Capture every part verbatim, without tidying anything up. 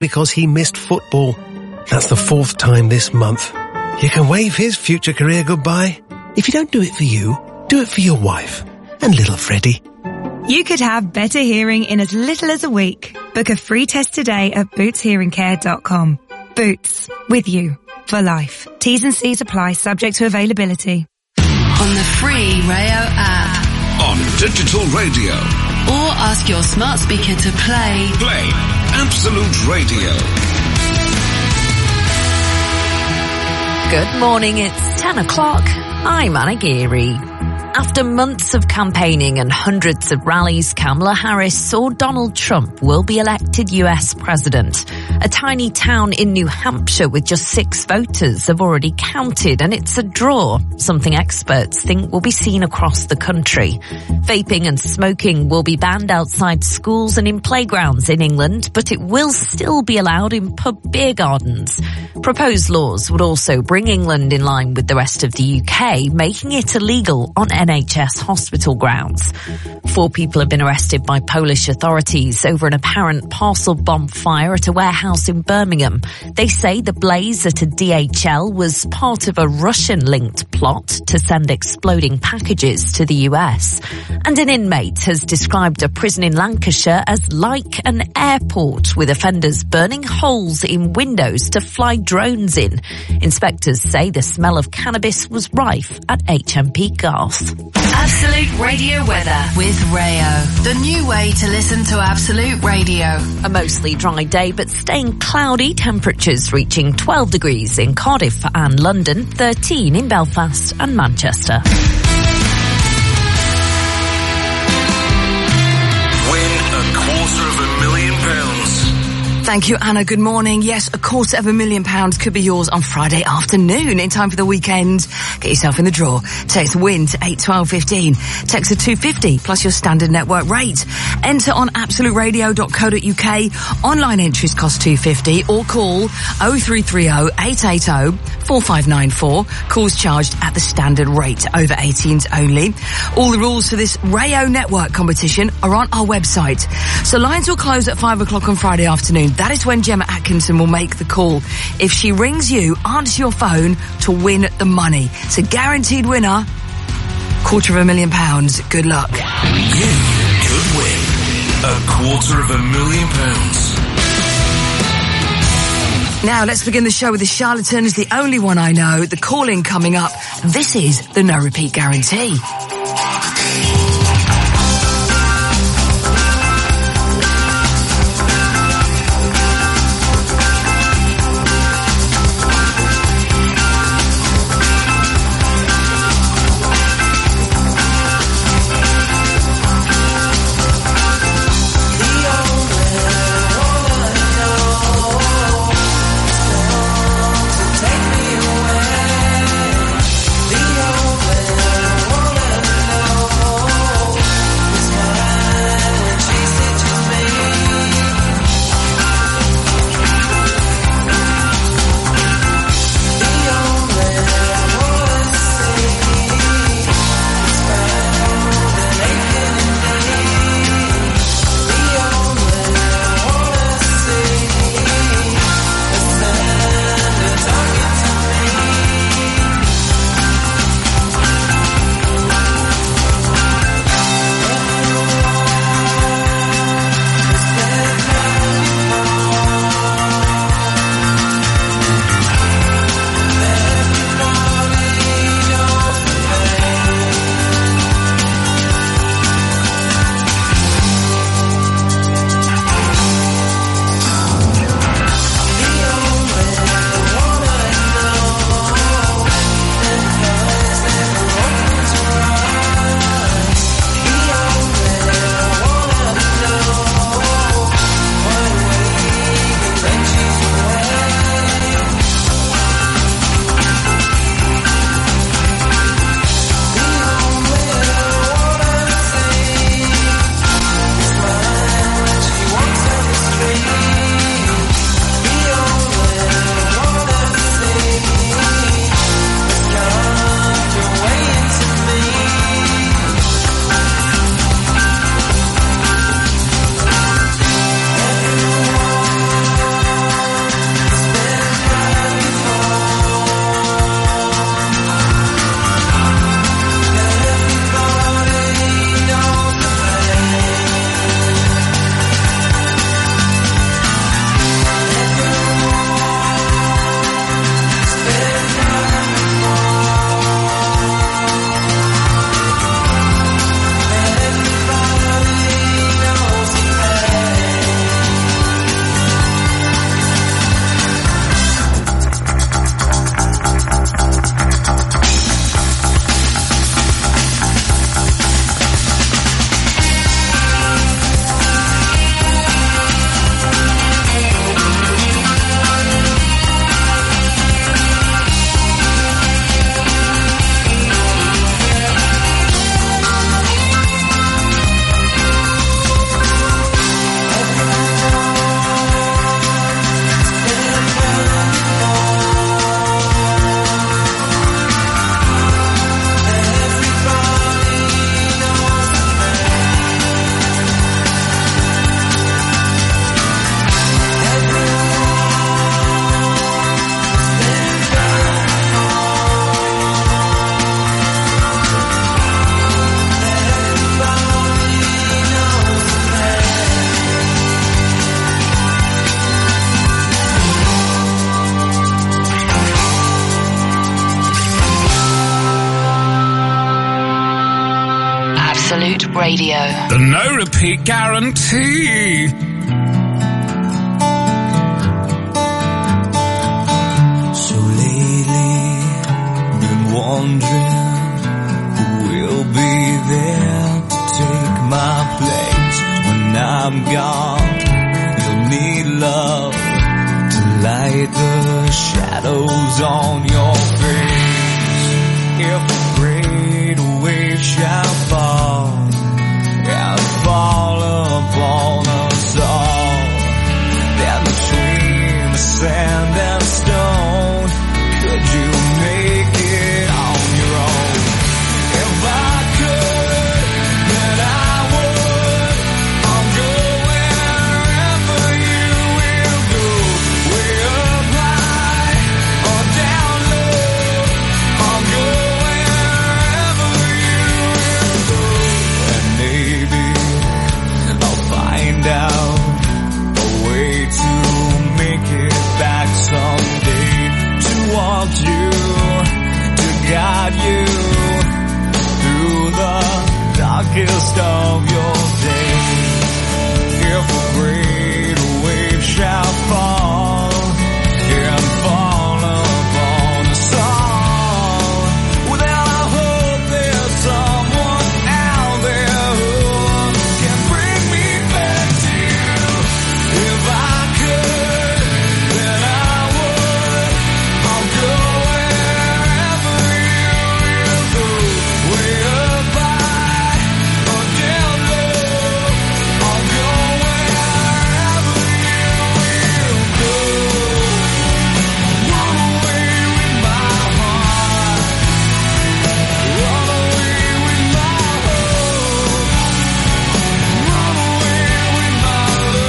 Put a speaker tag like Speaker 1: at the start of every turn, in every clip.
Speaker 1: because he missed football. That's the fourth time this month. You can wave his future career goodbye. If you don't do it for you, do it for your wife and little Freddie.
Speaker 2: You could have better hearing in as little as a week. Book a free test today at boots hearing care dot com. Boots, with you for life. T's and C's apply, subject to availability.
Speaker 3: On the free Rayo app.
Speaker 4: On digital radio.
Speaker 3: Or ask your smart speaker to play.
Speaker 4: Play Absolute Radio.
Speaker 5: Good morning, it's ten o'clock. I'm Anna Geary. After months of campaigning and hundreds of rallies, Kamala Harris or Donald Trump will be elected U S president. A tiny town in New Hampshire with just six voters have already counted, and it's a draw, something experts think will be seen across the country. Vaping and smoking will be banned outside schools and in playgrounds in England, but it will still be allowed in pub beer gardens. Proposed laws would also bring England in line with the rest of the U K, making it illegal on N H S hospital grounds. Four people have been arrested by Polish authorities over an apparent parcel bomb fire at a warehouse in Birmingham. They say the blaze at a D H L was part of a Russian-linked plot to send exploding packages to the U S. And an inmate has described a prison in Lancashire as like an airport, with offenders burning holes in windows to fly drones in. Inspectors say the smell of cannabis was rife at H M P Garth.
Speaker 3: Absolute Radio weather with Rayo. The new way to listen to Absolute Radio.
Speaker 5: A mostly dry day, but staying cloudy. Temperatures reaching twelve degrees in Cardiff and London, thirteen in Belfast and Manchester.
Speaker 4: Win a quarter of a million pounds.
Speaker 6: Thank you, Anna. Good morning. Yes, a quarter of a million pounds could be yours on Friday afternoon in time for the weekend. Get yourself in the draw. Text WIN to eight twelve fifteen. Text a two fifty plus your standard network rate. Enter on absolute radio dot co dot uk. Online entries cost two fifty or call oh three three oh, eight eight oh, four five nine four. Calls charged at the standard rate. Over eighteens only. All the rules for this Rayo Network competition are on our website. So lines will close at five o'clock on Friday afternoon. That is when Gemma Atkinson will make the call. If she rings you, answer your phone to win the money. It's a guaranteed winner. Quarter of a million pounds. Good luck.
Speaker 4: You could win a quarter of a million pounds.
Speaker 6: Now let's begin the show with the Charlatans, the only one I know. The call-in coming up. This is the no repeat guarantee.
Speaker 3: Radio.
Speaker 4: The no repeat guarantee.
Speaker 7: So lately, been wondering who will be there to take my place when I'm gone. You'll need love to light the shadows on your face. If a great wave shall fall and fall upon us all, then between the sand and stone, could you make it on your own? If I could, then I would. I'll go wherever you will go, way up high or down low. I'll go wherever you will go, and maybe I'll find out a way to make it back someday, to want you, to guide you through the darkest of your days. If a great wave shall fall and fall upon us all, well then I hope there's someone out there who can bring me back to you. If I could, then I would. I'll go wherever you will go, way up high or down low. I'll go wherever you will go. Run away with my heart, run away with my hope, run away with my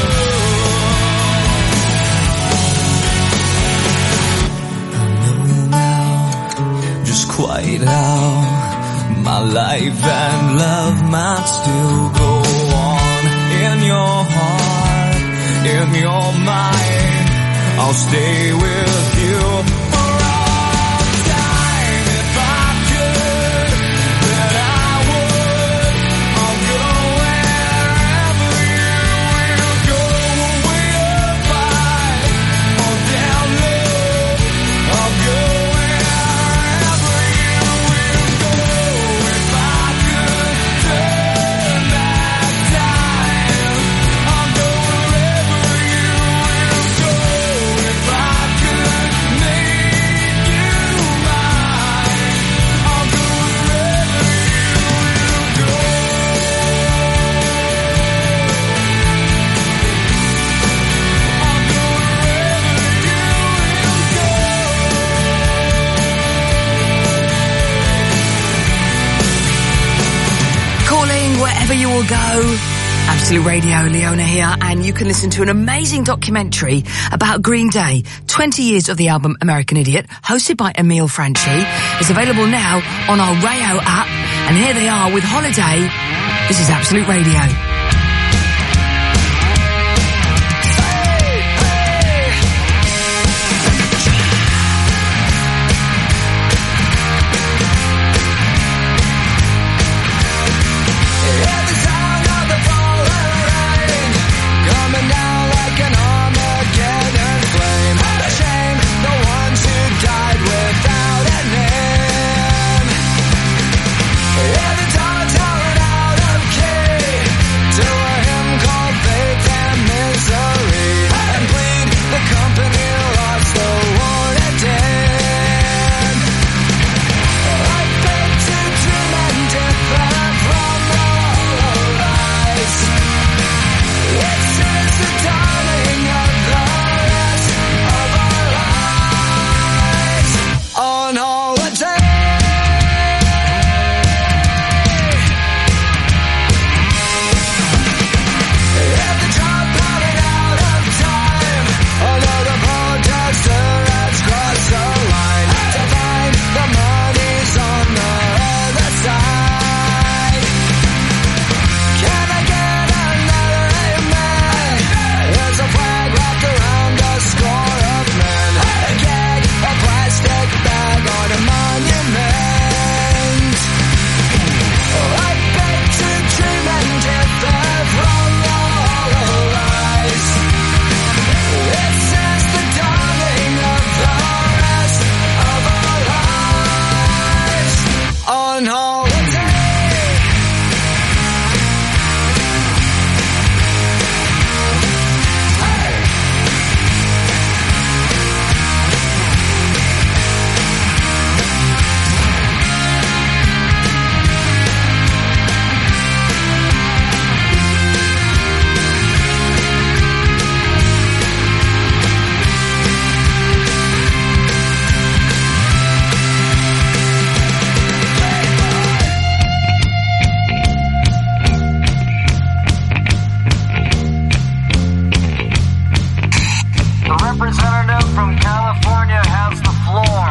Speaker 7: love. I know now just quite how my life and love might still go on. In your heart, in your mind, I'll stay with you for all time. If I could, then I would. I'll go wherever you will go, way up high or down low. I'll go wherever you will go. If I could turn back time, I'll go wherever you will go. If I could make you mine, I'll go wherever you will go. I'll go
Speaker 6: Calling wherever you will go. Absolute Radio, Leona here, and you can listen to an amazing documentary about Green Day, twenty years of the album American Idiot, hosted by Emile Franchi. It's available now on our Rayo app, and here they are with Holiday. This is Absolute Radio.
Speaker 7: Every sound of the falling rain coming down like an Armageddon flame. What a shame, the ones who died without a name. Every time I turn out of key,
Speaker 8: representative from California has the floor.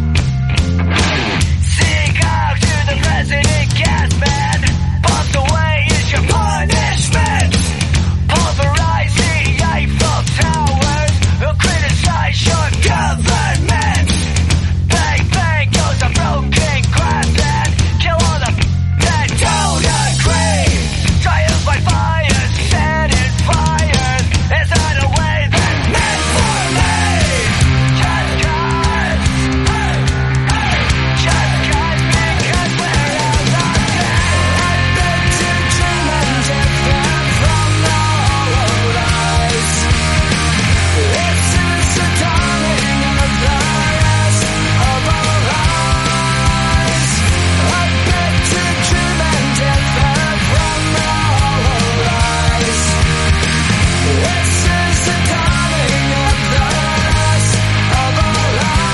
Speaker 8: Sing out to the president, gas man. Pumped away is your punishment. Pulverize the Eiffel Towers. Criticize your government. Bang, bang goes a broken glass and kill all the that don't agree. Triumph by fire, set in fires. Is that a way that's meant for me? Just cause, hey, hey, just cause, because we're all lost. I bet you dream and take them from the hollowed eyes. This is the dawning of the rest of our lives. I bet you dream and take them from the hollowed eyes. This is the dawning of the rest of our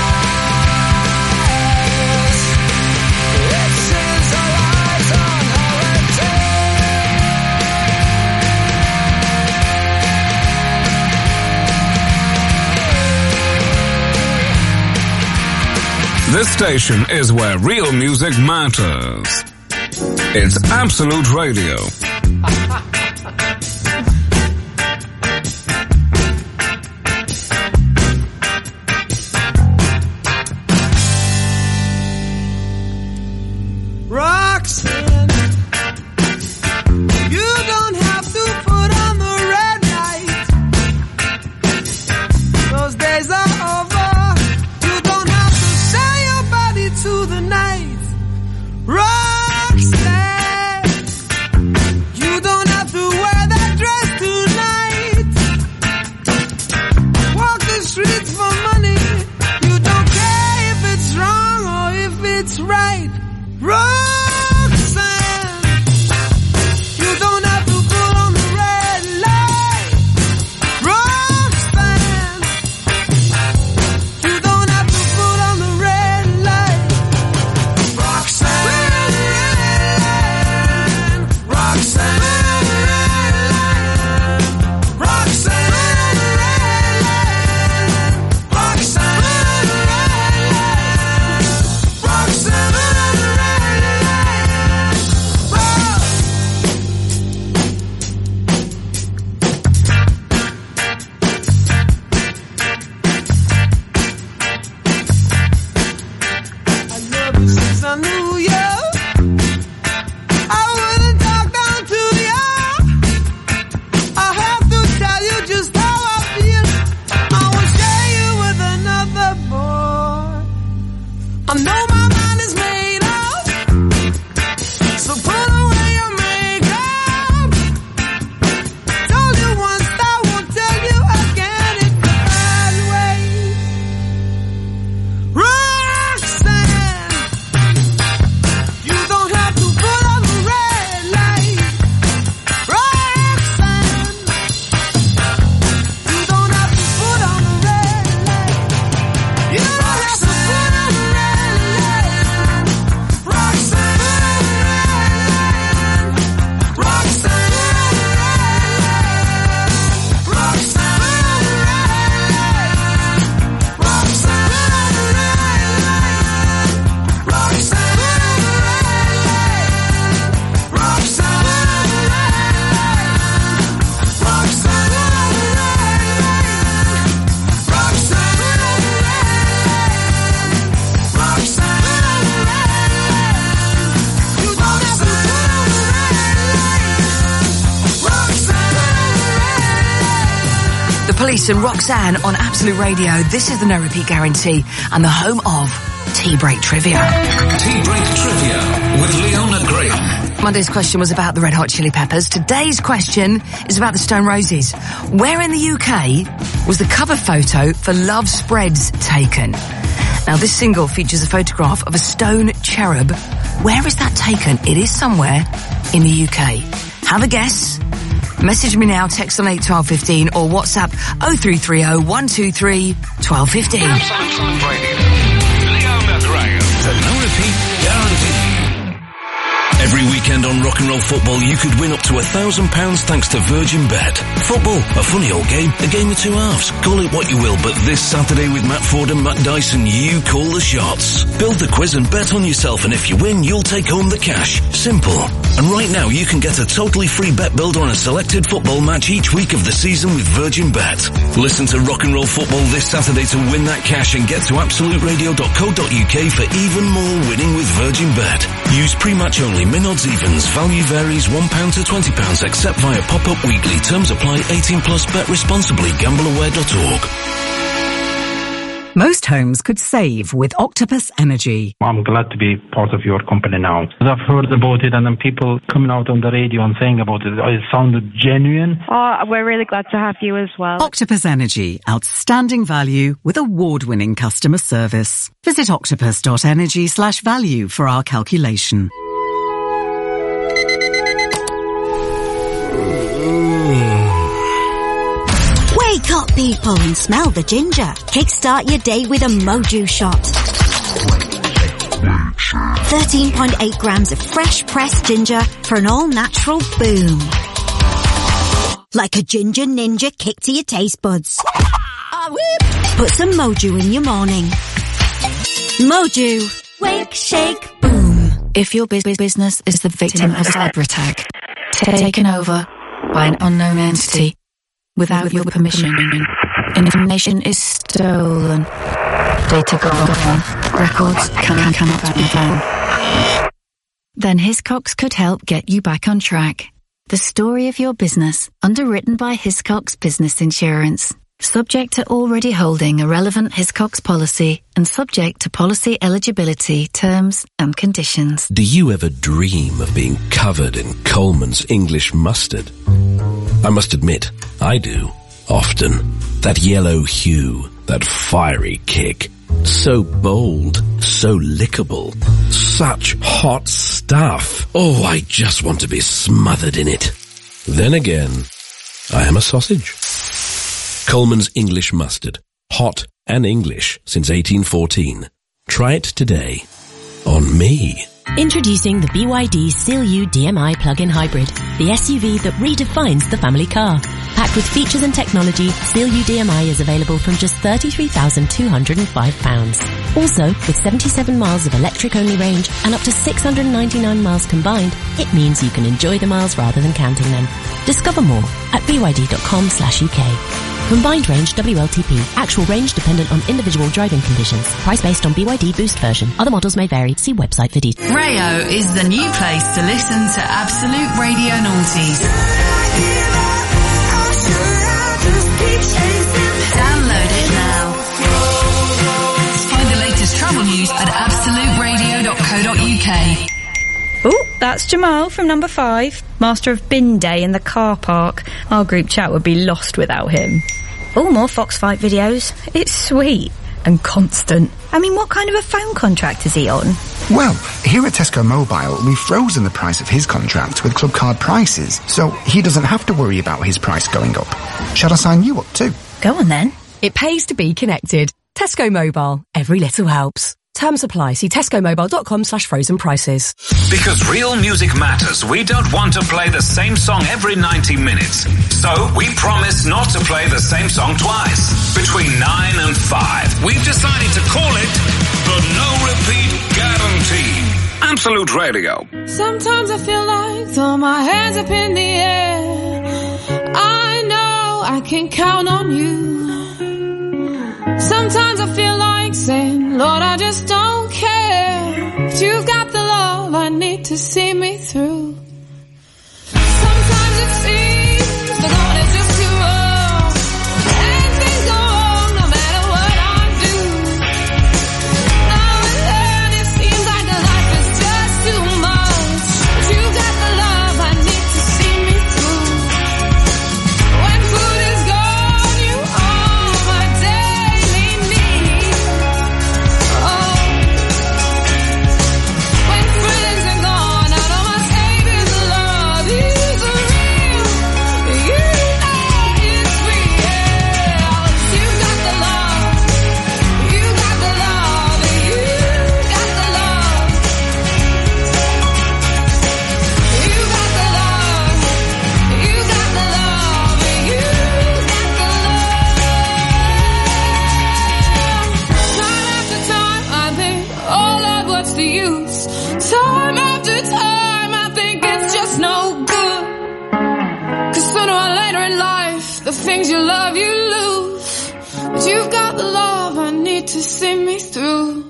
Speaker 8: lives. This is our lives on holiday.
Speaker 9: This station is where real music matters. It's Absolute Radio.
Speaker 7: Roxanne, you don't have to put on the red light. Those days are over. You don't have to sell your body to the night. Roxanne, you don't have to wear that dress tonight. Walk the streets for money. You don't care if it's wrong or if it's right. Roxanne, you don't have to put on the red light. Roxanne, you don't have to put on the red light. Roxanne, Roxanne, Roxanne, Roxanne, Roxanne, Roxanne. I love you since I knew you. I wouldn't talk down to you. I have to tell you just how I feel. I will share you with another boy. I know my mind is made up, so put away your makeup. Told you once, I won't tell you again it that way. Roxanne, you don't have to put on the red light. Roxanne, you don't have to put on the red light. You don't have to put on the red light. Roxanne, Roxanne, Roxanne,
Speaker 6: The Police and Roxanne on Absolute Radio. This is the no repeat guarantee and the home of Tea Break Trivia.
Speaker 4: Tea Break Trivia with Leona Graham.
Speaker 6: Monday's question was about the Red Hot Chili Peppers. Today's question is about the Stone Roses. Where in the U K was the cover photo for Love Spreads taken? Now, this single features a photograph of a stone cherub. Where is that taken? It is somewhere in the U K. Have a guess. Message me now, text on eight twelve fifteen or WhatsApp oh three three oh one two three twelve fifteen.
Speaker 4: Absolute Radio. Leona Graham. The no repeat guarantee. Every weekend on Rock and Roll Football, you could win up to a thousand pounds thanks to Virgin Bet. Football, a funny old game, a game of two halves. Call it what you will, but this Saturday with Matt Ford and Matt Dyson, you call the shots. Build the quiz and bet on yourself, and if you win, you'll take home the cash. Simple. And right now, you can get a totally free bet builder on a selected football match each week of the season with Virgin Bet. Listen to Rock and Roll Football this Saturday to win that cash and get to absolute radio dot co dot uk for even more winning with Virgin Bet. Use pre-match only. Min odds evens. Value varies one pound to twenty pounds except via pop-up weekly. Terms apply. eighteen plus. Bet responsibly. gamble aware dot org.
Speaker 10: Most homes could save with Octopus Energy.
Speaker 11: I'm glad to be part of your company now. I've heard about it and then people coming out on the radio and saying about it. It sounded genuine.
Speaker 12: Oh, we're really glad to have you as well.
Speaker 10: Octopus Energy. Outstanding value with award-winning customer service. Visit octopus.energy slash value for our calculation.
Speaker 13: Wake up, people, and smell the ginger. Kickstart your day with a Moju shot. thirteen point eight grams of fresh pressed ginger for an all-natural boom. Like a ginger ninja kick to your taste buds. Put some Moju in your morning. Moju. Wake, shake, boom.
Speaker 14: If your business is the victim of a cyber attack, taken over by an unknown entity, without your permission, information is stolen, data gone, records can, cannot be found. Then Hiscox could help get you back on track. The story of your business, underwritten by Hiscox Business Insurance. Subject to already holding a relevant Hiscox policy and subject to policy eligibility, terms and conditions.
Speaker 1: Do you ever dream of being covered in Coleman's English mustard? I must admit, I do. Often. That yellow hue, that fiery kick. So bold, so lickable. Such hot stuff. Oh, I just want to be smothered in it. Then again, I am a sausage. Coleman's English mustard. Hot and English since eighteen fourteen. Try it today. On me.
Speaker 15: Introducing the B Y D Seal U D M I plug-in hybrid, the S U V that redefines the family car. Packed with features and technology, Seal U D M I is available from just thirty-three thousand two hundred five pounds. Also, with seventy-seven miles of electric-only range and up to six hundred ninety-nine miles combined, it means you can enjoy the miles rather than counting them. Discover more at b y d dot com slash u k. Combined range W L T P. Actual range dependent on individual driving conditions. Price based on B Y D Boost version. Other models may vary. See website for details.
Speaker 3: Rayo is the new place to listen to Absolute Radio Noughties. Download it now. Find the latest travel news at absolute radio dot co dot u k.
Speaker 2: Oh, that's Jamal from number five, master of bin day in the car park. Our group chat would be lost without him. Oh, more Fox Fight videos. It's sweet and constant. I mean, what kind of a phone contract is he on?
Speaker 16: Well, here at Tesco Mobile, we've frozen the price of his contract with club card prices, so he doesn't have to worry about his price going up. Shall I sign you up too?
Speaker 2: Go on then.
Speaker 17: It pays to be connected. Tesco Mobile. Every little helps. Terms apply. See tescomobile.com slash frozen prices.
Speaker 9: Because real music matters, we don't want to play the same song every ninety minutes. So we promise not to play the same song twice. Between nine and five, we've decided to call it the No Repeat Guarantee. Absolute Radio.
Speaker 7: Sometimes I feel like throw my hands up in the air. I know I can count on you. Sometimes I feel like saying, Lord, I just don't care. But you've got the love I need to see me through. Sometimes it seems the going is just too rough, and things go wrong no matter what I do. Now and then it seems like the life is just too much. But you've got the love I need to see me through. When food is gone, you are my daily need. Oh.
Speaker 18: you love, you lose. But you've got the love I need to see me through.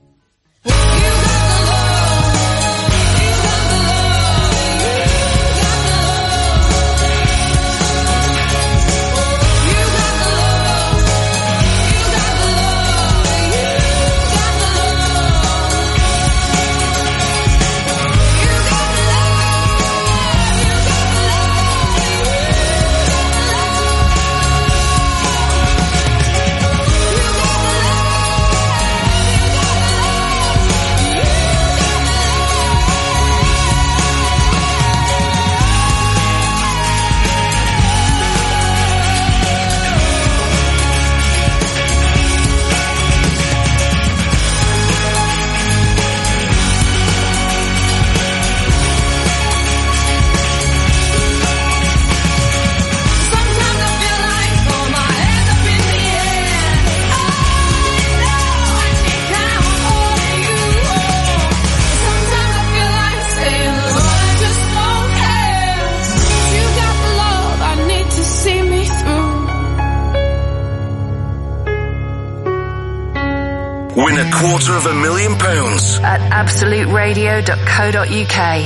Speaker 4: Win a quarter of a million pounds
Speaker 3: at absolute radio dot co dot uk.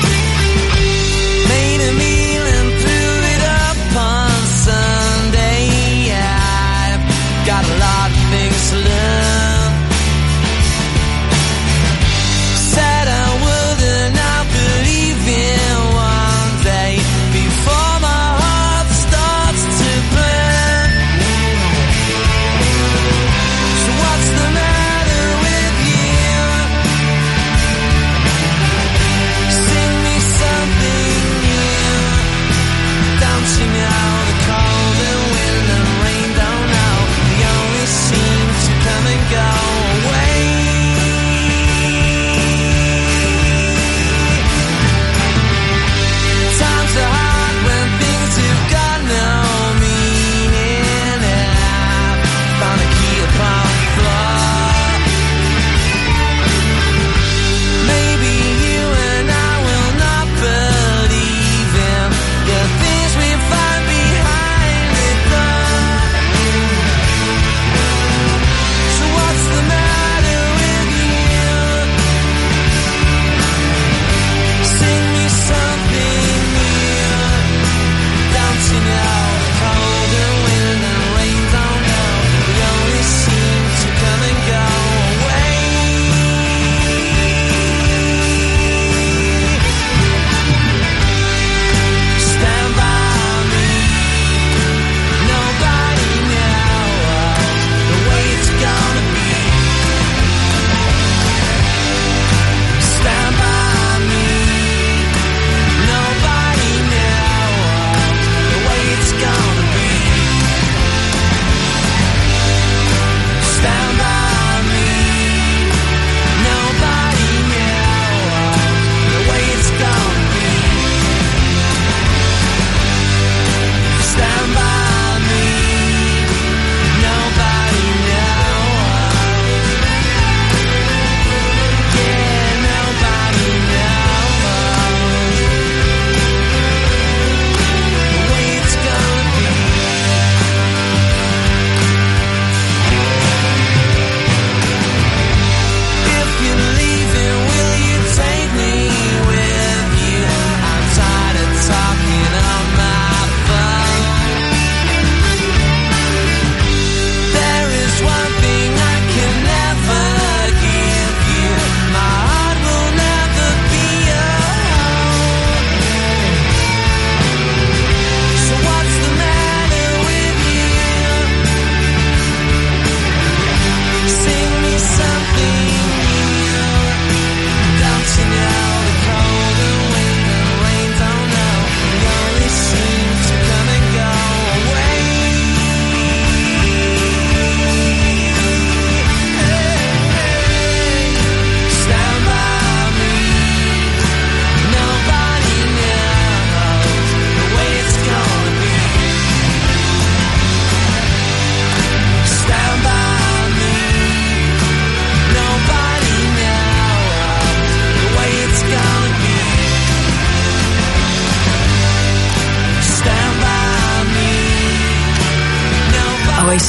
Speaker 7: Made a meal and threw it up on Sunday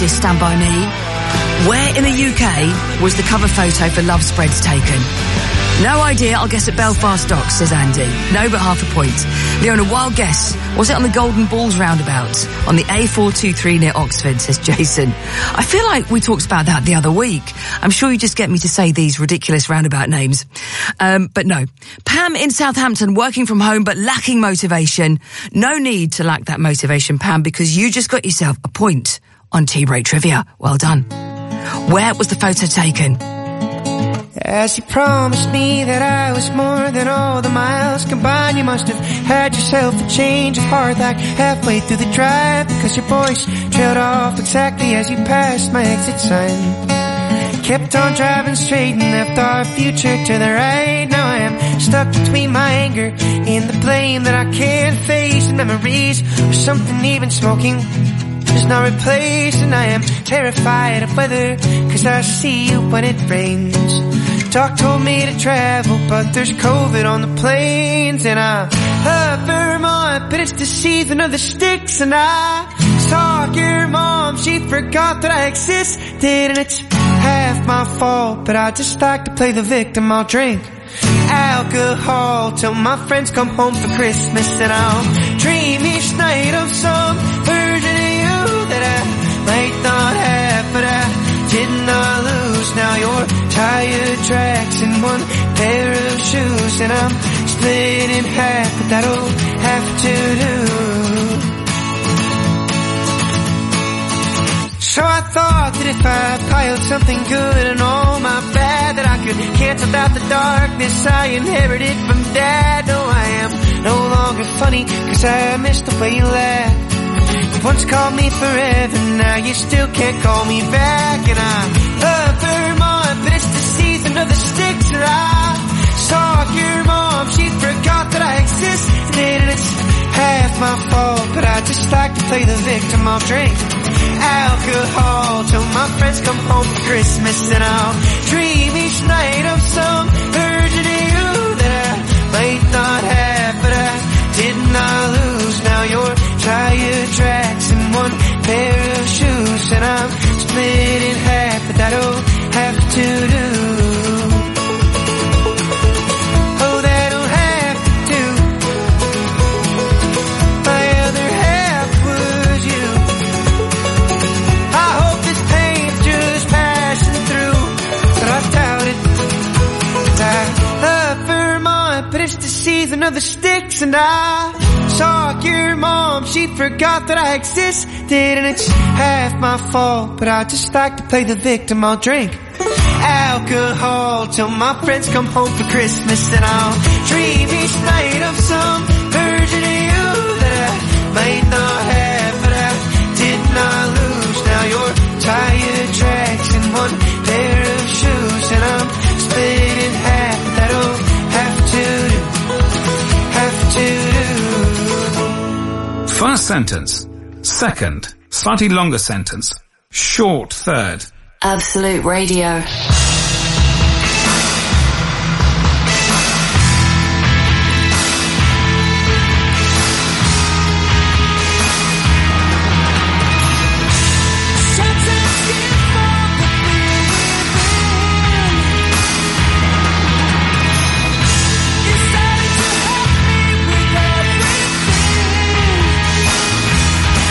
Speaker 6: artist Stand By Me. Where in the U K was the cover photo for Love Spreads taken? No idea, I'll guess at Belfast Docks, says Andy. No, but half a point. Leona, wild guess. Was it on the Golden Balls roundabout? On the A four two three near Oxford, says Jason. I feel like we talked about that the other week. I'm sure you just get me to say these ridiculous roundabout names. Um, but no. Pam in Southampton, working from home but lacking motivation. No need to lack that motivation, Pam, because you just got yourself a point on T-Break Trivia. Well done. Where was the photo taken?
Speaker 19: As you promised me that I was more than all the miles combined, you must have had yourself a change of heart like halfway through the drive, because your voice trailed off exactly as you passed my exit sign. Kept on driving straight and left our future to the right. Now I am stuck between my anger and the blame that I can't face, and memories or something even smoking is not replaced. And I am terrified of weather, cause I see you when it rains. Doc told me to travel, but there's COVID on the planes. And I love Vermont, but it's the season of the sticks. And I saw your mom, she forgot that I existed. And it's half my fault, but I just like to play the victim. I'll drink alcohol till my friends come home for Christmas. And I'll dream each night of some version of you that I might not have, but I did not lose. Now your tire tracks in one pair of shoes, and I'm split in half, but that'll have to do. So I thought that if I piled something good and all my bad, that I could cancel out the darkness I inherited from Dad. No, I am no longer funny, cause I missed the way you laughed. You once called me forever, now you still can't call me back. And I love Vermont, but it's the season of the sticks. And I saw your mom, she forgot that I existed. And it's half my fault, but I just like to play the victim. I'll drink alcohol till my friends come home for Christmas. And I'll dream each night of some version of you that I might not have, but I did not lose. Now your tire tracks in one pair of shoes, and I'm split in half, but that'll have to do. Oh, that'll have to do. My other half was you. I hope this pain's just passing through, but I doubt it. I love Vermont, but it's the season of the sticks. And I saw your mom, she forgot that I existed. And it's half my fault, but I just like to play the victim. I'll drink alcohol till my friends come home for Christmas. And I'll dream each night of some version of you that I might not have, but I did not lose. Now your tire tracks in one pair of shoes, and I'm split in half. That'll have to do, have to do.
Speaker 9: First sentence. Second, slightly longer sentence. Short third.
Speaker 3: Absolute Radio.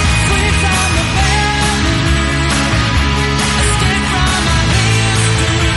Speaker 18: Escape from my history.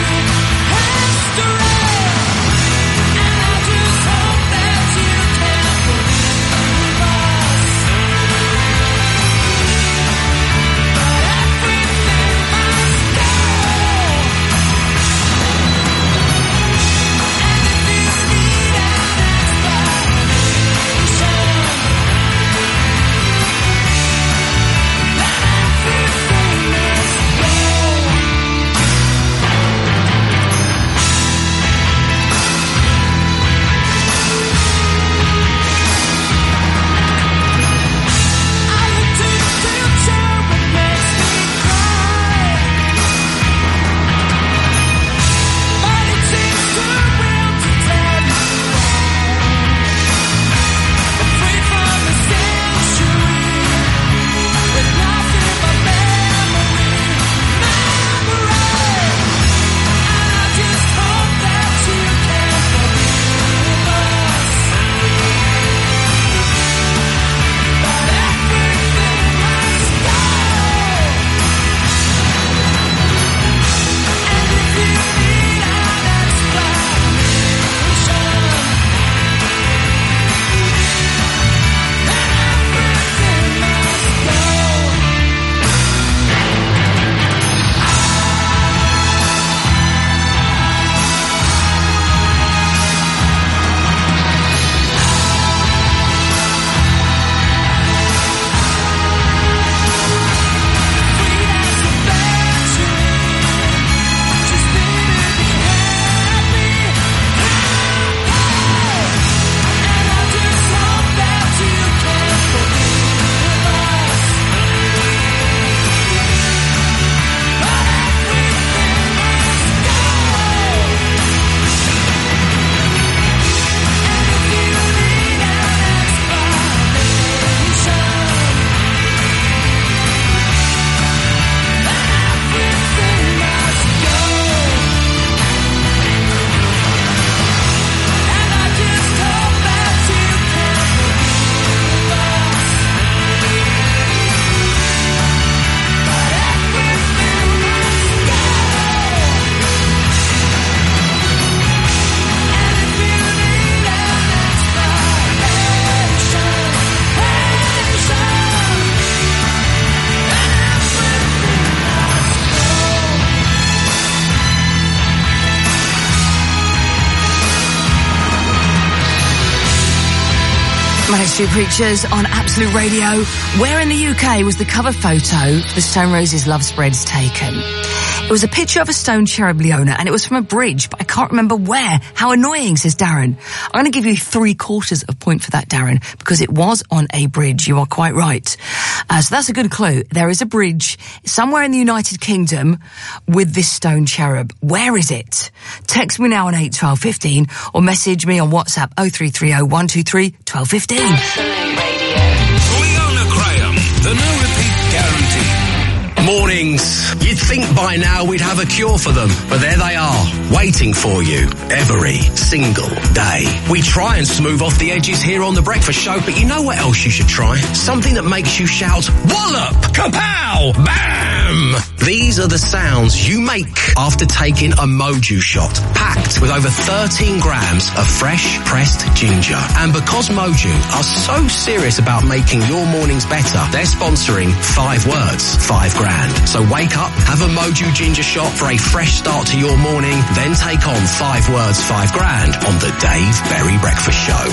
Speaker 6: Manic Street Preachers on Absolute Radio. Where in the U K was the cover photo for the Stone Roses Love Spreads taken? It was a picture of a stone cherub, Leona, and it was from a bridge, but I can't remember where. How annoying, says Darren. I'm going to give you three quarters of a point for that, Darren, because it was on a bridge. You are quite right. Uh, so that's a good clue. There is a bridge somewhere in the United Kingdom with this stone cherub. Where is it? Text me now on eight twelve fifteen or message me on WhatsApp oh three three oh one two three twelve fifteen.
Speaker 4: Leona Graham, the no repeat guarantee.
Speaker 20: Mornings. You'd think by now we'd have a cure for them, but there they are, waiting for you every single day. We try and smooth off the edges here on The Breakfast Show, but you know what else you should try? Something that makes you shout, wallop, kapow, bam! These are the sounds you make after taking a Moju shot, packed with over thirteen grams of fresh pressed ginger. And because Moju are so serious about making your mornings better, they're sponsoring Five Words, Five Grand. So wake up, have a Moju ginger shot for a fresh start to your morning, then take on Five Words, Five Grand on the Dave Berry Breakfast Show.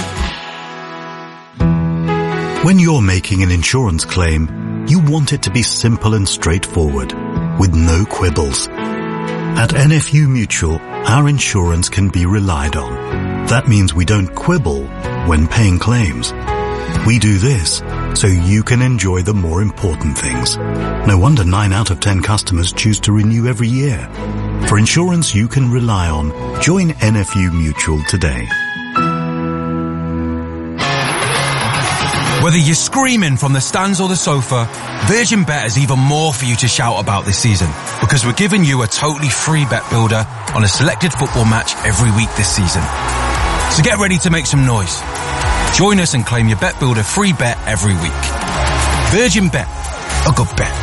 Speaker 21: When you're making an insurance claim, you want it to be simple and straightforward, with no quibbles. At N F U Mutual, our insurance can be relied on. That means we don't quibble when paying claims. We do this so you can enjoy the more important things. No wonder nine out of ten customers choose to renew every year. For insurance you can rely on, join N F U Mutual today.
Speaker 22: Whether you're screaming from the stands or the sofa, Virgin Bet has even more for you to shout about this season, because we're giving you a totally free bet builder on a selected football match every week this season. So get ready to make some noise. Join us and claim your Bet Builder free bet every week. Virgin Bet, a good bet.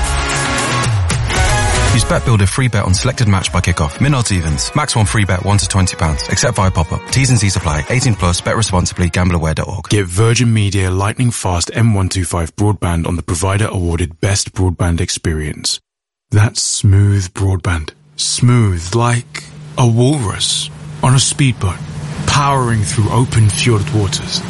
Speaker 22: Use Bet Builder free bet on selected match by kickoff. Min odds evens. Max one free bet one to twenty pounds. Except via pop-up. T's and C's apply. eighteen plus. Bet responsibly. gamble aware dot org.
Speaker 23: Get Virgin Media lightning fast M one twenty-five broadband on the provider awarded best broadband experience. That's smooth broadband. Smooth like a walrus on a speedboat, powering through open fjord waters.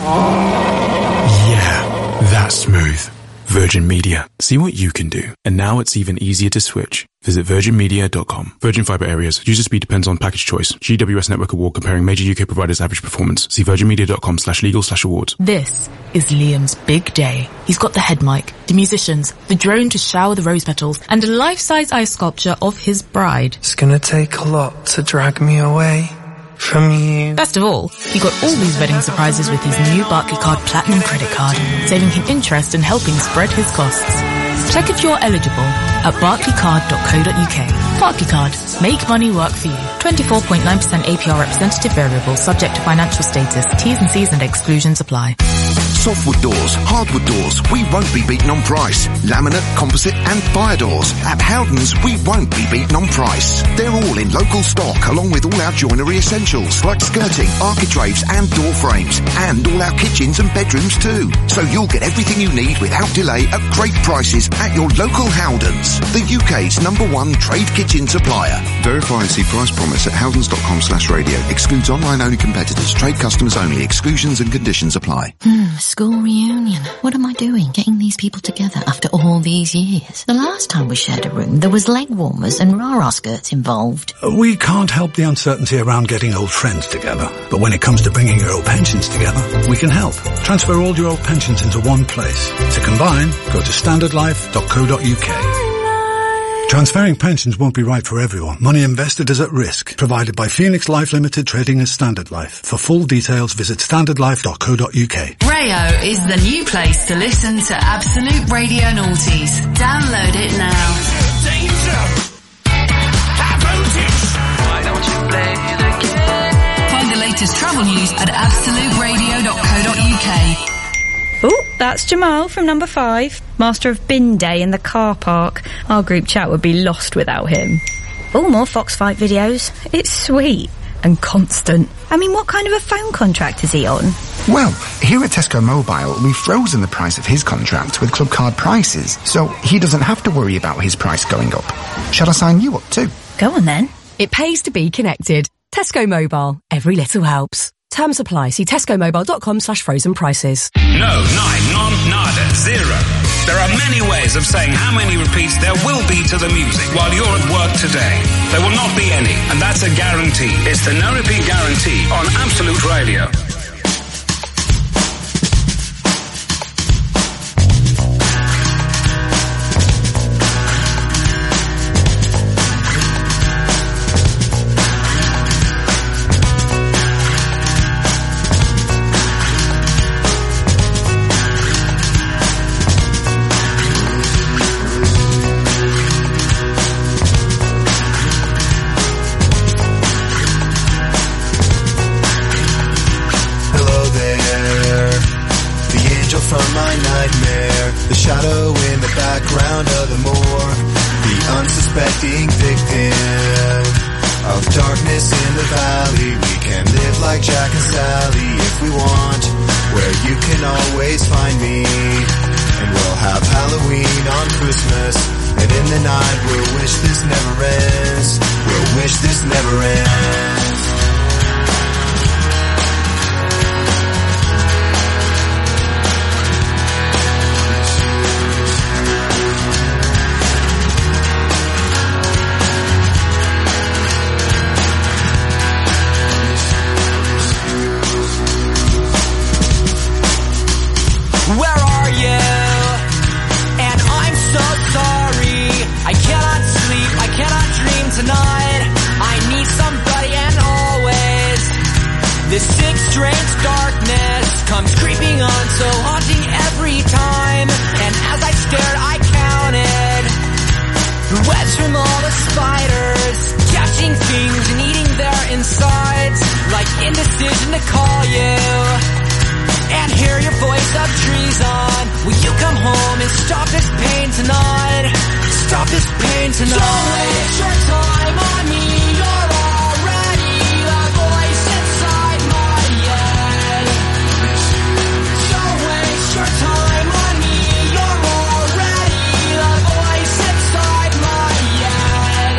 Speaker 23: Yeah, that's smooth. Virgin Media. See what you can do. And now it's even easier to switch. Visit virgin media dot com. Virgin Fibre areas. User speed depends on package choice. G W S Network Award comparing major U K providers' average performance. See virgin media dot com slash legal slash awards.
Speaker 24: This is Liam's big day. He's got the head mic, the musicians, the drone to shower the rose petals, and a life-size ice sculpture of his bride.
Speaker 25: It's gonna take a lot to drag me away from you.
Speaker 24: Best of all, he got all these wedding surprises with his new Barclaycard Platinum credit card, saving him interest and helping spread his costs. Check if you're eligible at barclaycard dot co dot uk. Barclaycard. Make money work for you. twenty-four point nine percent A P R representative variable subject to financial status. T's and C's and exclusions apply.
Speaker 26: Softwood doors, hardwood doors, we won't be beaten on price. Laminate, composite and fire doors. At Howdens, we won't be beaten on price. They're all in local stock along with all our joinery essentials like skirting, architraves and door frames. And all our kitchens and bedrooms too. So you'll get everything you need without delay at great prices at your local Howdens. The U K's number one trade kitchen supplier.
Speaker 27: Verify and see price promise at howdens dot com slash radio. Excludes online only competitors. Trade customers only. Exclusions and conditions apply.
Speaker 28: Hmm, school reunion. What am I doing getting these people together after all these years? The last time we shared a room, there was leg warmers and rah-rah skirts involved.
Speaker 29: We can't help the uncertainty around getting old friends together. But when it comes to bringing your old pensions together, we can help. Transfer all your old pensions into one place. To combine, go to standard life dot co dot uk. Transferring pensions won't be right for everyone. Money invested is at risk. Provided by Phoenix Life Limited, trading as Standard Life. For full details, visit standard life dot co dot uk.
Speaker 3: Rayo is the new place to listen to Absolute Radio Noughties. Download it now. Find the latest travel news at absolute radio dot co dot uk.
Speaker 2: Oh, that's Jamal from number five, master of bin day in the car park. Our group chat would be lost without him. Oh, more Foxfight videos. It's sweet and constant. I mean, what kind of a phone contract is he on?
Speaker 16: Well, here at Tesco Mobile, we've frozen the price of his contract with club card prices, so he doesn't have to worry about his price going up. Shall I sign you up too?
Speaker 2: Go on then.
Speaker 17: It pays to be connected. Tesco Mobile. Every little helps. Terms apply. See tescomobile.com slash frozen prices.
Speaker 9: No, nine, non, nada, zero. There are many ways of saying how many repeats there will be to the music while you're at work today. There will not be any, and that's a guarantee. It's the no repeat guarantee on Absolute Radio.
Speaker 1: Shadow in the background of the moor, the unsuspecting victim of darkness in the valley. We can live like Jack and Sally if we want, where you can always find me. And we'll have Halloween on Christmas, and in the night we'll wish this never ends. We'll wish this never ends.
Speaker 5: Tonight, I need somebody and always. This sixth strange darkness comes creeping on, so haunting every time. And as I stared, I counted the webs from all the spiders, catching things and eating their insides, like indecision to call you and hear your voice of treason. Will you come home and stop this pain tonight? Stop this pain tonight. Don't waste your time on me. You're already the voice inside my head. Don't waste your time on me. You're already the voice inside my head.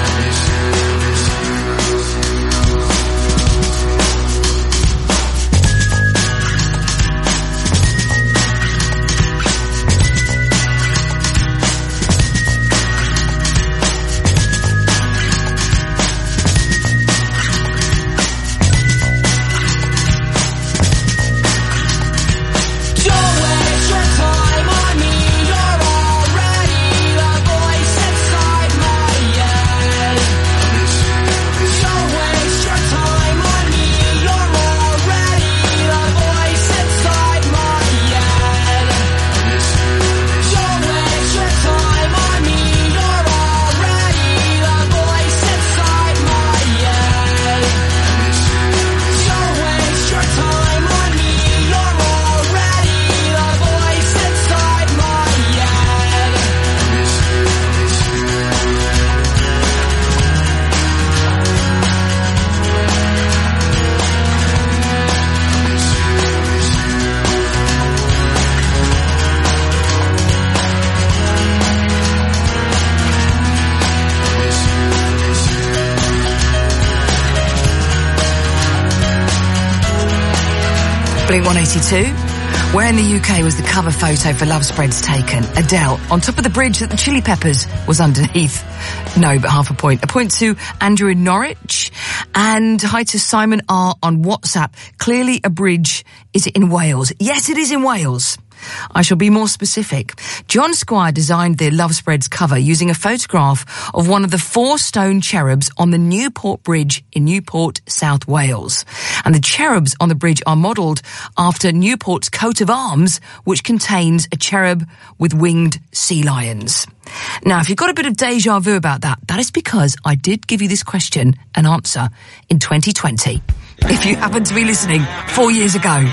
Speaker 6: Blink one eighty-two. Where in the U K was the cover photo for Love Spreads taken? Adele, on top of the bridge that the Chili Peppers was underneath. No, but half a point. A point to Andrew in Norwich. And hi to Simon R on WhatsApp. Clearly a bridge. Is it in Wales? Yes, it is in Wales. I shall be more specific. John Squire designed the Love Spreads cover using a photograph of one of the four stone cherubs on the Newport Bridge in Newport, South Wales. And the cherubs on the bridge are modelled after Newport's coat of arms, which contains a cherub with winged sea lions. Now, if you've got a bit of deja vu about that, that is because I did give you this question and answer in twenty twenty. If you happen to be listening four years ago.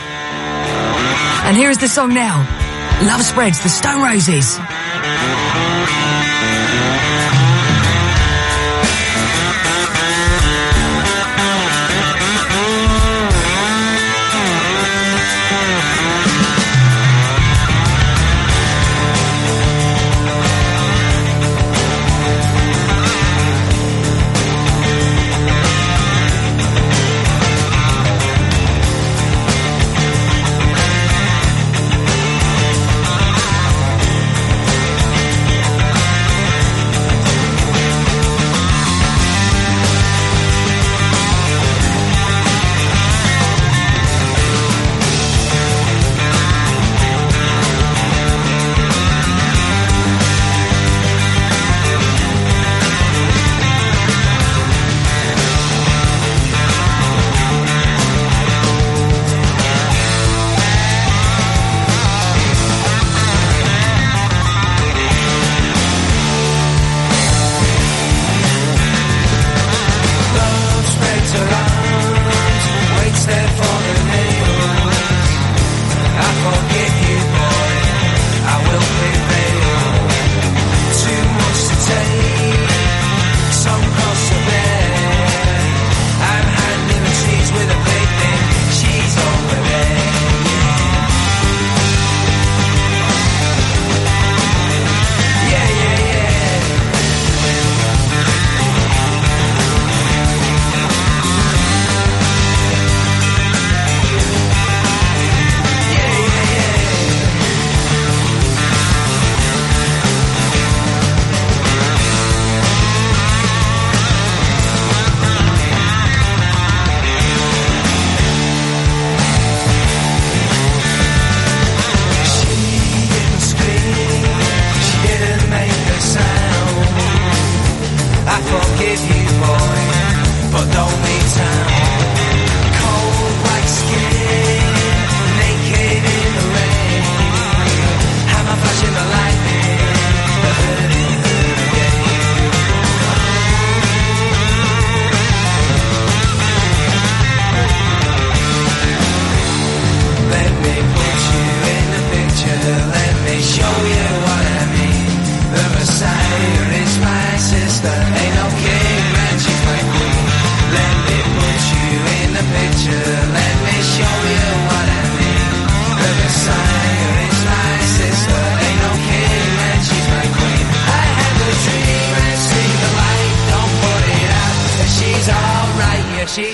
Speaker 6: And here is the song now. Love Spreads, the Stone Roses.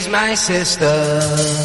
Speaker 5: she's my sister.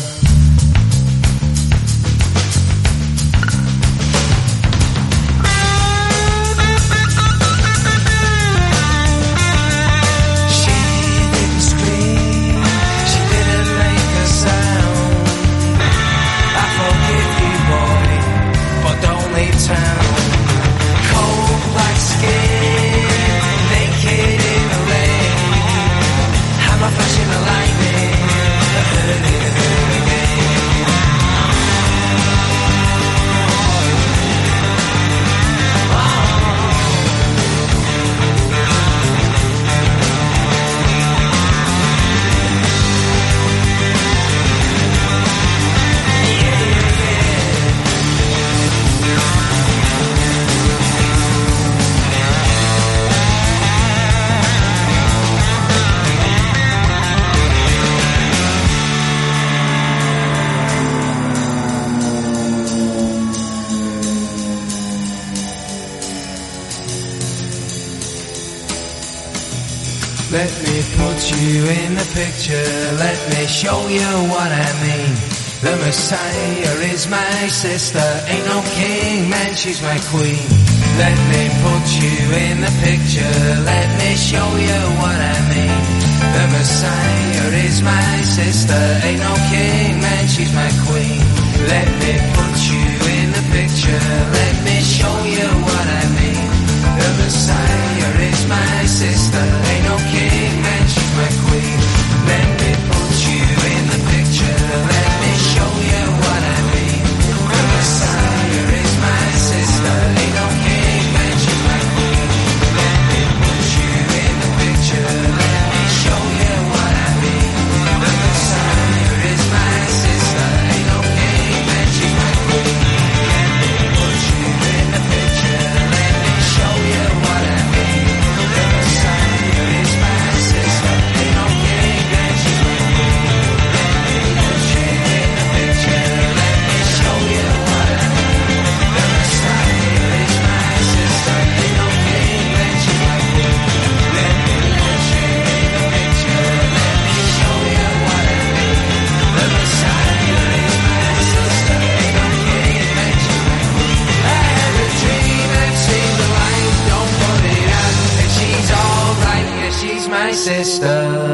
Speaker 5: Let me put you in the picture, let me show you what I mean. The Messiah is my sister, ain't no king, man, she's my queen. Let me put you in the picture, let me show you what I mean. The Messiah is my sister, ain't no king, man, she's my queen. Let me put you in the picture, let me show you what I mean. The Messiah is my sister, ain't no king, man, she's my queen. Let me put you in the picture, let me show you what I mean. The Messiah is my sister, ain't no king, man, she's my queen. Let me put you in the picture, let me show you what I mean. The Messiah is my sister, ain't no king, man, she's my queen. Let me put you in the picture, let me show you what I mean. The Messiah is my sister, ain't no king, man, she's my queen. Let me put you in the picture, let me show you what I mean. The Messiah is my sister, ain't no king, man, she's my queen. Let me put you in the picture, let me show you what I mean. The Messiah is my sister, ain't no king, man, she's my queen. I had a dream that seemed the light, don't put it out, and she's alright, yeah, she's my sister.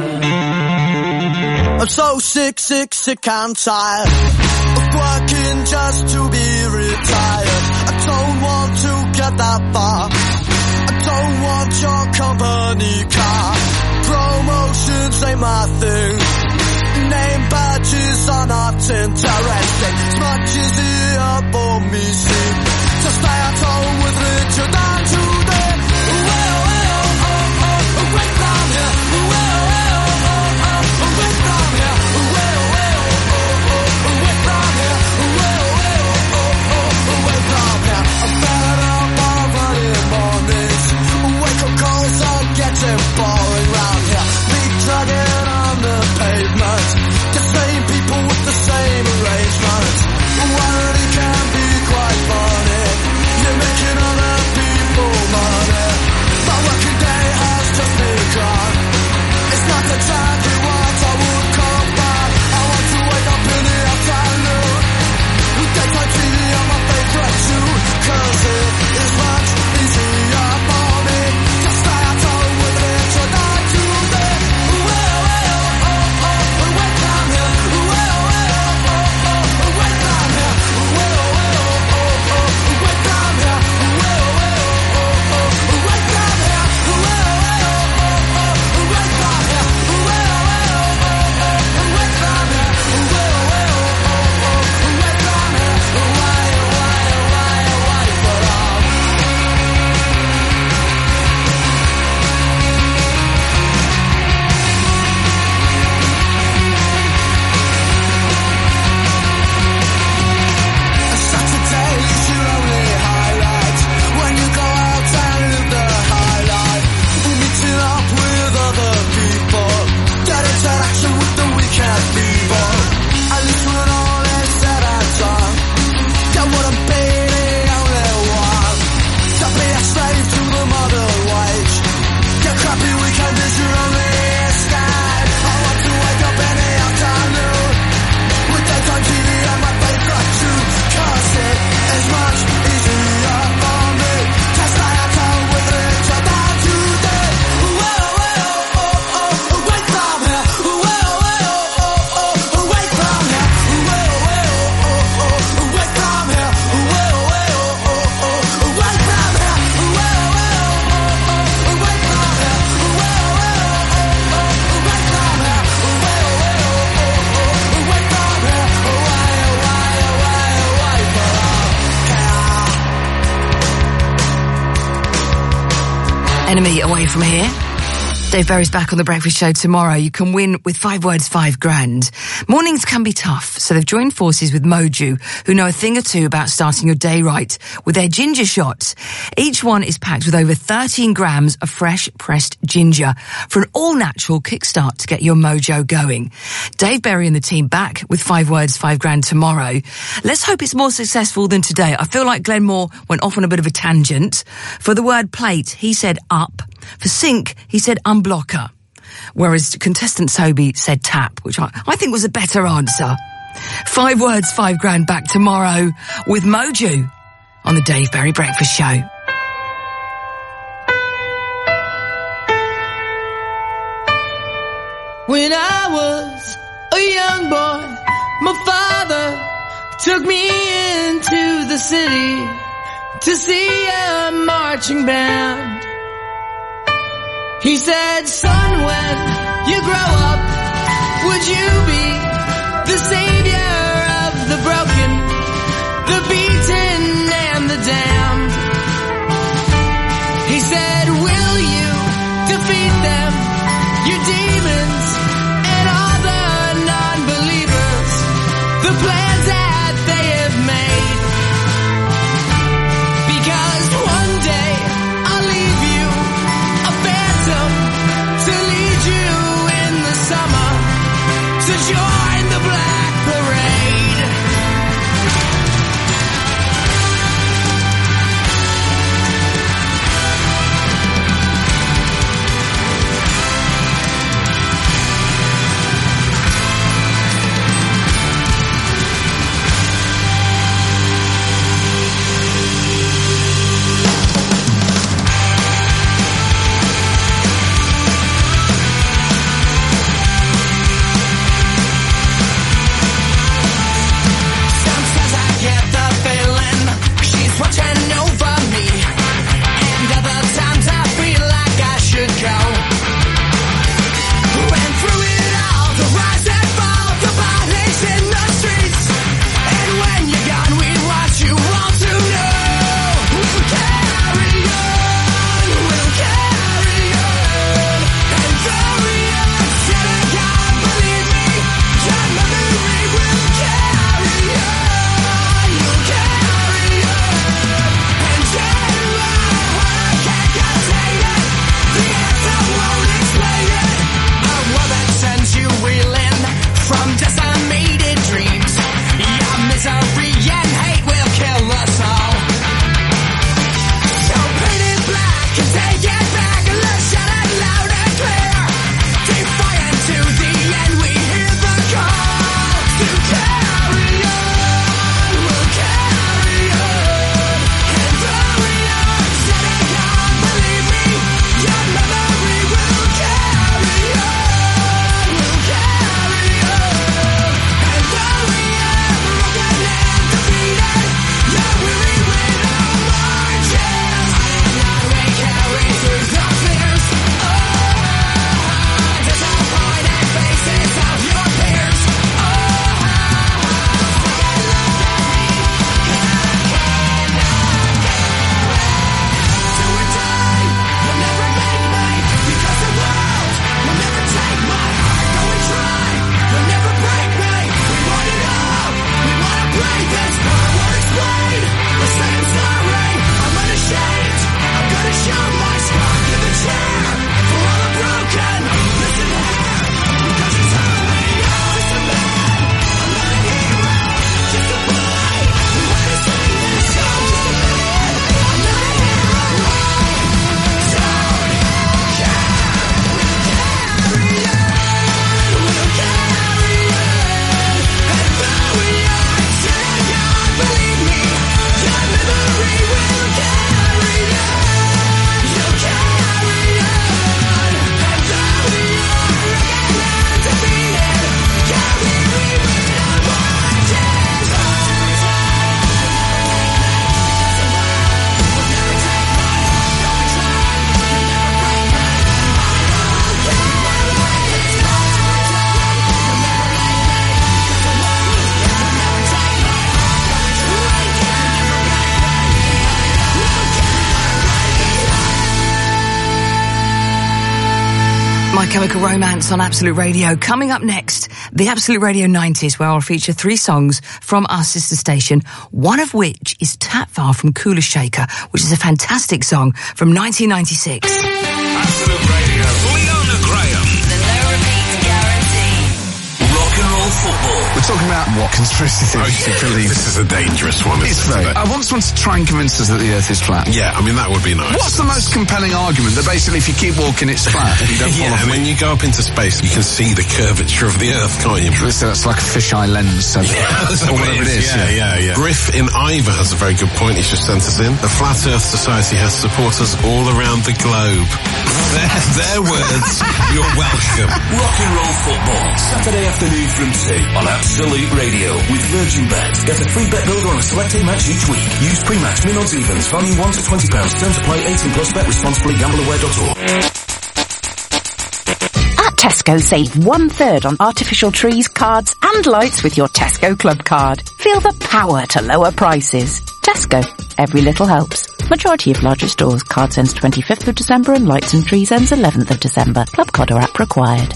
Speaker 7: I'm so sick, sick, sick and tired of working just to be retired. I don't want to get that far. I don't want your company car. Promotions ain't my thing. Name badges are not interesting. As much as the elbow me seem to stay at home with Richard and today. Well, well, oh, oh, away from here. Well, well, oh, oh, away from here. Well, well, oh, oh, away from here. Well, well, oh, oh, away from here. I'm fed up of early mornings. Wake up calls are getting boring round here. Big dragging on the pavement. The same people with the same arrangements. Worry can be quite funny. You're making other people
Speaker 6: Enemy away from here. Dave Berry's back on The Breakfast Show tomorrow. You can win with five words, five grand. Mornings can be tough, so they've joined forces with Moju, who know a thing or two about starting your day right with their ginger shots. Each one is packed with over thirteen grams of fresh pressed ginger for an all-natural kickstart to get your mojo going. Dave Berry and the team back with five words, five grand tomorrow. Let's hope it's more successful than today. I feel like Glenn Moore went off on a bit of a tangent. For the word plate, he said up. For sink, he said unblocker. Whereas contestant Toby said tap, which I, I think was a better answer. Five words, five grand back tomorrow with Moju on the Dave Berry Breakfast Show.
Speaker 8: When I was a young boy, my father took me into the city to see a marching band. He said, son, when you grow up, would you be the savior of the broken, the beaten, and the damned? He said, will you defeat them, your demons, and all the non-believers, the plans that they have made? Because one day I'll leave you a phantom to lead you in the summer to join the Black Parade.
Speaker 6: My Chemical Romance on Absolute Radio. Coming up next, the Absolute Radio nineties, where I'll feature three songs from our sister station, one of which is Tat Var from Kula Shaker, which is a fantastic song from nineteen ninety-six.
Speaker 9: Absolute Radio. Leona Graham.
Speaker 3: The no repeat guarantee.
Speaker 9: Rock and roll football.
Speaker 4: We're talking about what conspiracy theories you believe.
Speaker 10: This is a dangerous one.
Speaker 4: It's
Speaker 10: very.
Speaker 4: I want someone to try and convince us that the Earth is flat.
Speaker 10: Yeah, I mean that would be nice.
Speaker 4: What's the most compelling argument? That basically, if you keep walking, it's flat. If you don't
Speaker 10: yeah,
Speaker 4: follow
Speaker 10: when you go up into space, you can see the curvature of the Earth, can't you?
Speaker 4: So that's like a fisheye lens, so
Speaker 10: yeah, that's
Speaker 4: or whatever it is.
Speaker 10: Yeah, yeah, yeah. Griff in Ivor has a very good point. He's just sent us in. The Flat Earth Society has supporters all around the globe. their, their words. You're welcome.
Speaker 9: Rock and roll football. Saturday afternoon from two on Absolute Radio with Virgin Bet. Get a free bet builder on a selected match each week. Use pre-match min odds evens. Value one to twenty pounds. Terms apply. eighteen plus. Bet responsibly. gamble aware dot org.
Speaker 11: At Tesco, save one third on artificial trees, cards and lights with your Tesco Club card. Feel the power to lower prices. Tesco. Every little helps. Majority of larger stores. Cards ends twenty-fifth of December and lights and trees ends eleventh of December. Club card or app required.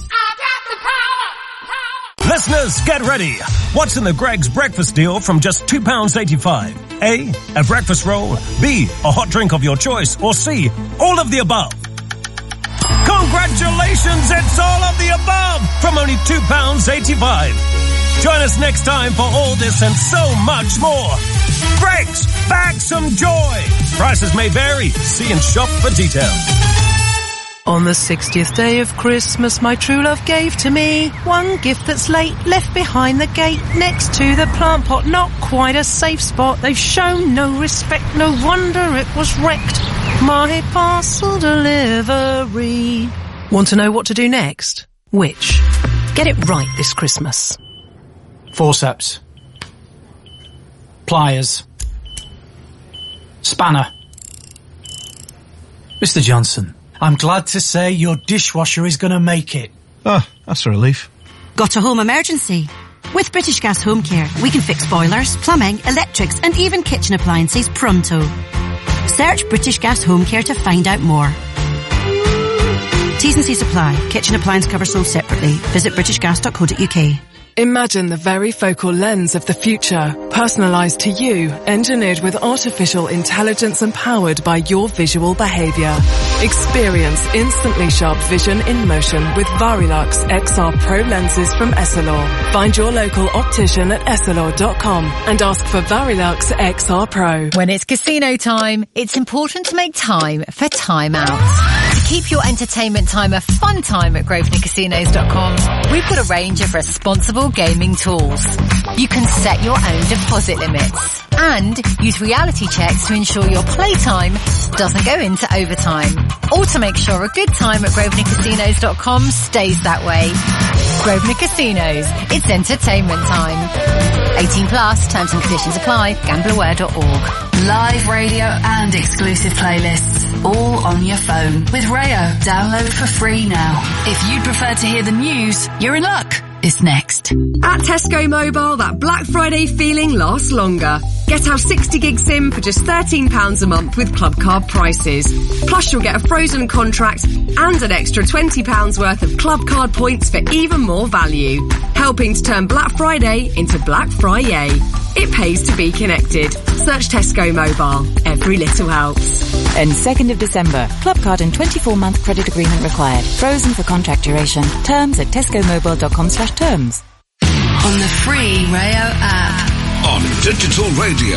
Speaker 12: Listeners, get ready. What's in the Greggs breakfast deal from just two pounds eighty-five? A, a breakfast roll. B, a hot drink of your choice. Or C, all of the above. Congratulations, it's all of the above from only two pounds eighty-five. Join us next time for all this and so much more. Greggs, back some joy. Prices may vary. See and shop for details.
Speaker 13: On the sixtieth day of Christmas, my true love gave to me one gift that's late, left behind the gate, next to the plant pot, not quite a safe spot. They've shown no respect, no wonder it was wrecked. My parcel delivery. Want to know what to do next? Which? Get it right this Christmas.
Speaker 14: Forceps. Pliers. Spanner. Mister Johnson, I'm glad to say your dishwasher is going to make it.
Speaker 10: Oh, that's a relief.
Speaker 15: Got a home emergency? With British Gas Home Care, we can fix boilers, plumbing, electrics and even kitchen appliances pronto. Search British Gas Home Care to find out more. T's and C's apply. Kitchen appliance cover sold separately. Visit british gas dot co dot uk.
Speaker 18: Imagine the very focal lens of the future, personalized to you, engineered with artificial intelligence and powered by your visual behavior. Experience instantly sharp vision in motion with Varilux X R Pro lenses from Essilor. Find your local optician at essilor dot com and ask for Varilux X R Pro.
Speaker 19: When it's casino time, it's important to make time for Time Out. To keep your entertainment time a fun time at grosvenor casinos dot com, we've got a range of responsible gaming tools. You can set your own deposit limits and use reality checks to ensure your playtime doesn't go into overtime, or to make sure a good time at grosvenor casinos dot com stays that way. Grosvenor Casinos, it's entertainment time. eighteen plus, terms and conditions apply, gamble aware dot org.
Speaker 3: Live radio and exclusive playlists, all on your phone. With Rayo, download for free now. If you'd prefer to hear the news, you're in luck. Is next.
Speaker 30: At Tesco Mobile, that Black Friday feeling lasts longer. Get our sixty gig SIM for just thirteen pounds a month with Club Card prices. Plus you'll get a frozen contract and an extra twenty pounds worth of Club Card points for even more value. Helping to turn Black Friday into Black Friday. It pays to be connected. Search Tesco Mobile. Every little helps.
Speaker 31: And second of December. Club Card and twenty-four month credit agreement required. Frozen for contract duration. Terms at tesco mobile dot com slash terms.
Speaker 3: On the free Rayo app.
Speaker 9: On digital radio.